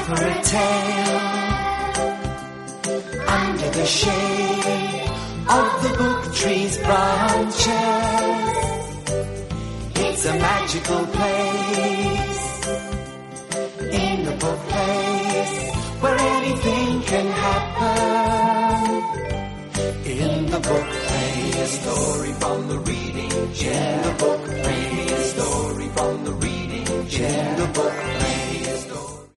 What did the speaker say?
for a tale under the shade of the book tree's branches. It's a magical place in the book place where anything can happen. In the book place, a story from the reading chair. In the book